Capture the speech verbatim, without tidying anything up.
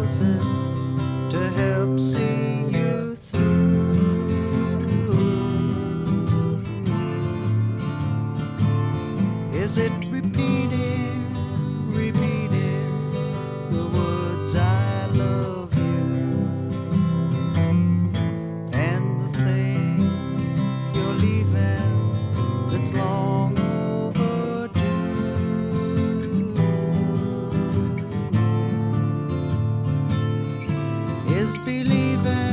chosen to help see you through. Is it repeating, repeating the words I love you, and the thing you're leaving that's long overdue? Is believing